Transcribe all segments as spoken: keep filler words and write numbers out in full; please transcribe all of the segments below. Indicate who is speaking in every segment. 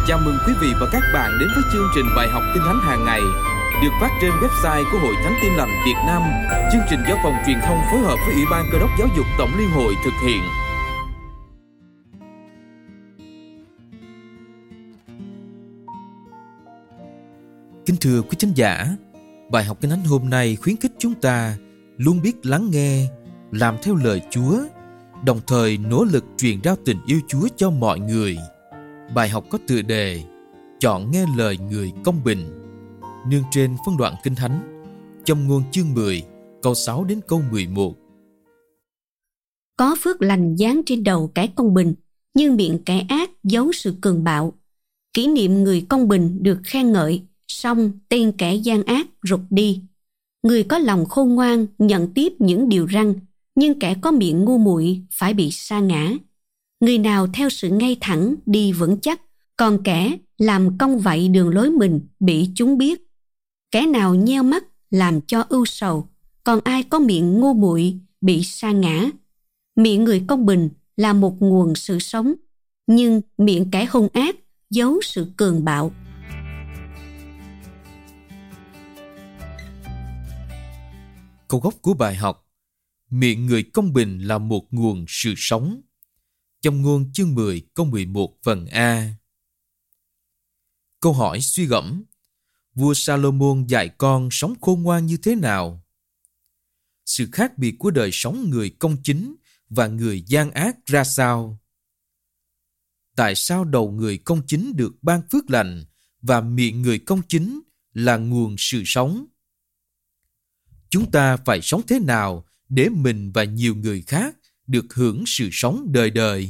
Speaker 1: Chào mừng quý vị và các bạn đến với chương trình bài học Kinh Thánh hàng ngày được phát trên website của Hội Thánh Tin Lành Việt Nam. Chương trình do Phòng Truyền thông phối hợp với Ủy ban Cơ đốc Giáo dục Tổng Liên hội thực hiện. Kính thưa quý thính giả, bài học Kinh Thánh hôm nay khuyến khích chúng ta luôn biết lắng nghe, làm theo lời Chúa, đồng thời nỗ lực truyền rao tình yêu Chúa cho mọi người. Bài học có tựa đề Chọn nghe lời người công bình, nương trên phân đoạn Kinh Thánh Châm ngôn chương mười, câu sáu đến câu mười một.
Speaker 2: Có phước lành giáng trên đầu kẻ công bình, nhưng miệng kẻ ác giấu sự cường bạo. Kỷ niệm người công bình được khen ngợi, song tên kẻ gian ác rụt đi. Người có lòng khôn ngoan nhận tiếp những điều răn, nhưng kẻ có miệng ngu muội phải bị sa ngã. Người nào theo sự ngay thẳng đi vững chắc, còn kẻ làm cong vạy đường lối mình bị chúng biết. Kẻ nào nheo mắt làm cho ưu sầu, còn ai có miệng ngu muội bị sa ngã. Miệng người công bình là một nguồn sự sống, nhưng miệng kẻ hung ác giấu sự cường bạo.
Speaker 1: Câu gốc của bài học: miệng người công bình là một nguồn sự sống. Châm ngôn chương mười câu mười một phần A. Câu hỏi suy gẫm: vua Salomon dạy con sống khôn ngoan như thế nào? Sự khác biệt của đời sống người công chính và người gian ác ra sao? Tại sao đầu người công chính được ban phước lành và miệng người công chính là nguồn sự sống? Chúng ta phải sống thế nào để mình và nhiều người khác được hưởng sự sống đời đời?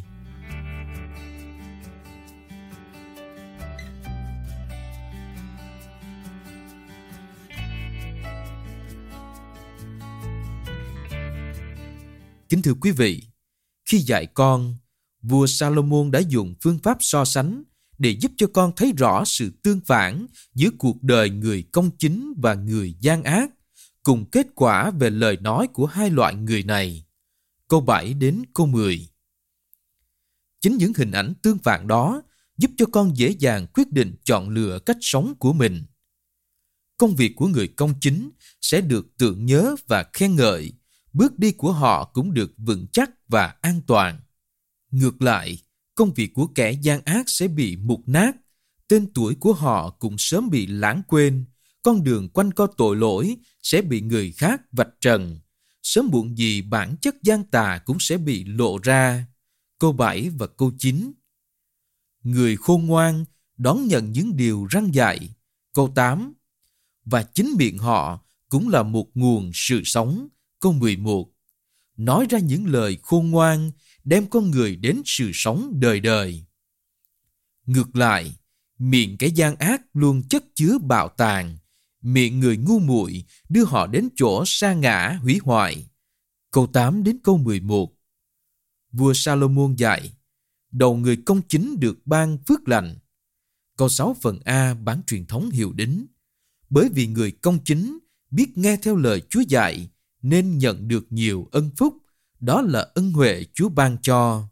Speaker 1: Kính thưa quý vị, khi dạy con, vua Salomon đã dùng phương pháp so sánh để giúp cho con thấy rõ sự tương phản giữa cuộc đời người công chính và người gian ác, cùng kết quả về lời nói của hai loại người này. Câu bảy đến câu mười. Chính những hình ảnh tương phản đó giúp cho con dễ dàng quyết định chọn lựa cách sống của mình. Công việc của người công chính sẽ được tưởng nhớ và khen ngợi, bước đi của họ cũng được vững chắc và an toàn. Ngược lại, công việc của kẻ gian ác sẽ bị mục nát, tên tuổi của họ cũng sớm bị lãng quên, con đường quanh co tội lỗi sẽ bị người khác vạch trần. Sớm muộn gì bản chất gian tà cũng sẽ bị lộ ra. Câu bảy và câu chín. Người khôn ngoan đón nhận những điều răn dạy. Câu tám. Và chính miệng họ cũng là một nguồn sự sống. Câu mười một. Nói ra những lời khôn ngoan đem con người đến sự sống đời đời. Ngược lại, miệng kẻ gian ác luôn chất chứa bạo tàn. Miệng người ngu muội đưa họ đến chỗ sa ngã hủy hoại. Câu tám đến câu mười một. Vua Salomon dạy, đầu người công chính được ban phước lành. Câu sáu phần A bản truyền thống hiệu đính. Bởi vì người công chính biết nghe theo lời Chúa dạy nên nhận được nhiều ân phúc, đó là ân huệ Chúa ban cho.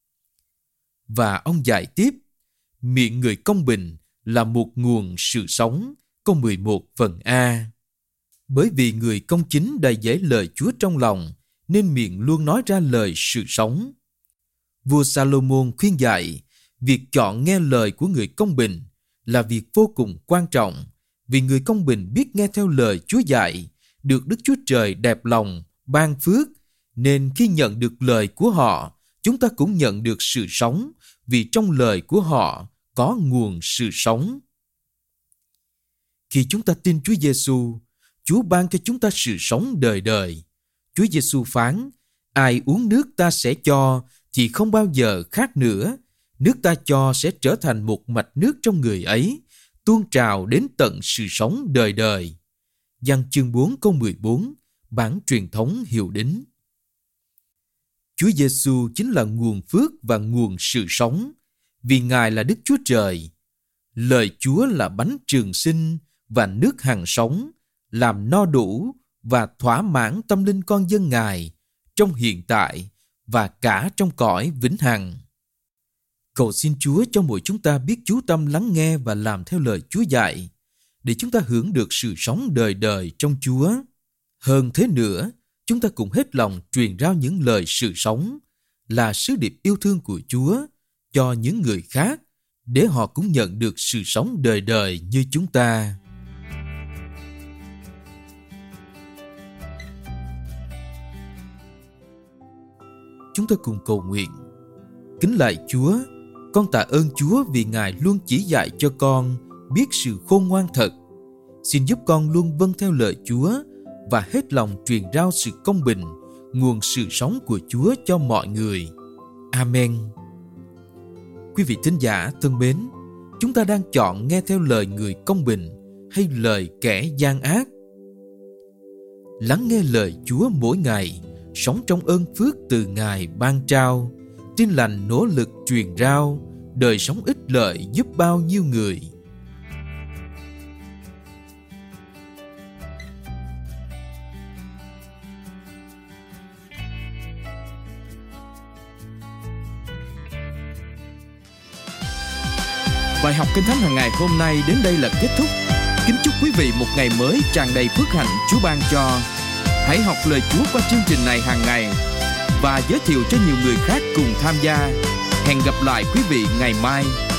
Speaker 1: Và ông dạy tiếp, miệng người công bình là một nguồn sự sống. Câu mười một phần A. Bởi vì người công chính đầy dẫy lời Chúa trong lòng, nên miệng luôn nói ra lời sự sống. Vua Salomon khuyên dạy, việc chọn nghe lời của người công bình là việc vô cùng quan trọng, vì người công bình biết nghe theo lời Chúa dạy, được Đức Chúa Trời đẹp lòng, ban phước, nên khi nhận được lời của họ, chúng ta cũng nhận được sự sống, vì trong lời của họ có nguồn sự sống. Khi chúng ta tin Chúa Giêsu, Chúa ban cho chúng ta sự sống đời đời. Chúa Giêsu phán, ai uống nước ta sẽ cho thì không bao giờ khát nữa. Nước ta cho sẽ trở thành một mạch nước trong người ấy, tuôn trào đến tận sự sống đời đời. Giăng chương bốn câu mười bốn, bản truyền thống hiệu đính. Chúa Giêsu chính là nguồn phước và nguồn sự sống, vì Ngài là Đức Chúa Trời. Lời Chúa là bánh trường sinh và nước hằng sống, làm no đủ và thỏa mãn tâm linh con dân Ngài trong hiện tại và cả trong cõi vĩnh hằng. Cầu xin Chúa cho mỗi chúng ta biết chú tâm lắng nghe và làm theo lời Chúa dạy, để chúng ta hưởng được sự sống đời đời trong Chúa. Hơn thế nữa, chúng ta cũng hết lòng truyền rao những lời sự sống, là sứ điệp yêu thương của Chúa cho những người khác, để họ cũng nhận được sự sống đời đời như chúng ta. Chúng ta cùng cầu nguyện. Kính lạy Chúa, con tạ ơn Chúa vì Ngài luôn chỉ dạy cho con biết sự khôn ngoan thật. Xin giúp con luôn vâng theo lời Chúa và hết lòng truyền rao sự công bình, nguồn sự sống của Chúa cho mọi người. Amen. Quý vị thính giả thân mến, chúng ta đang chọn nghe theo lời người công bình hay lời kẻ gian ác? Lắng nghe lời Chúa mỗi ngày, sống trong ơn phước từ Ngài ban trao, tin lành nỗ lực truyền rao, đời sống ích lợi giúp bao nhiêu người.
Speaker 3: Bài học Kinh Thánh hàng ngày hôm nay đến đây là kết thúc. Kính chúc quý vị một ngày mới tràn đầy phước hạnh Chúa ban cho. Hãy học lời Chúa qua chương trình này hàng ngày và giới thiệu cho nhiều người khác cùng tham gia. Hẹn gặp lại quý vị ngày mai.